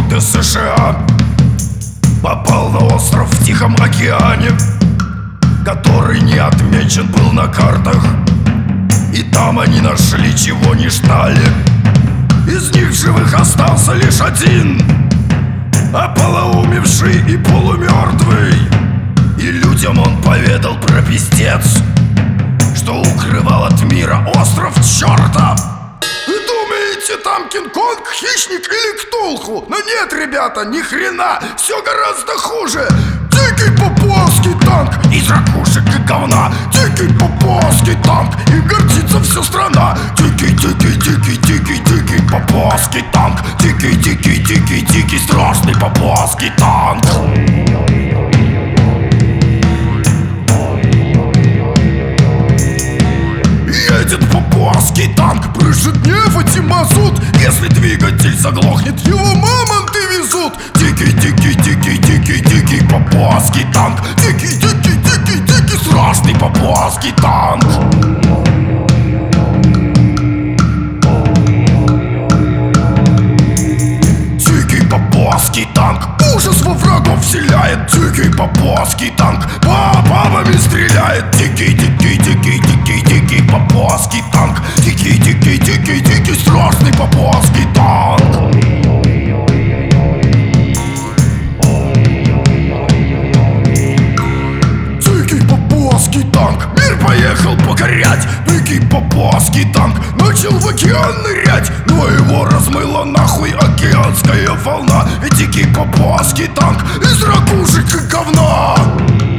флоты США попал на остров в Тихом океане, который не отмечен был на картах. И там они нашли, чего не ждали. Из них живых остался лишь один, ополоумевший и полумертвый. И людям он поведал про пиздец, что укрывал от мира остров черта. Вы думаете, там Кинг-Конг, хищник или Ктулху? Но нет, ребята, ни хрена, все гораздо хуже. Дикий папуасский танк из ракушек и говна. Дикий папуасский танк, им гордится вся страна. Дикий, дикий, дикий, дикий, дикий папуасский танк. Дикий, дикий, дикий, дикий, страшный папуасский танк. Едет папуасский танк, брызжет нефть и мазут. Если двигатель заглохнет, его мамонты везут. Дикий, дикий, дикий, дикий, дикий папуасский танк. Дикий, дикий, дикий, дикий, страшный папуасский танк. Дикий папуасский танк ужас во врагов вселяет. Дикий папуасский танк по бабами стреляет. Дикий, дикий, дикий, дикий, дикий папуасский танк. Дикий, дикий, дикий, дикий, страшный папуасский танк. Дикий папуасский танк мир поехал покорять. Дикий папуасский танк начал в океан нырять, но его размыла нахуй океанская волна. Ведь дикий папуасский танк из ракушек и говна.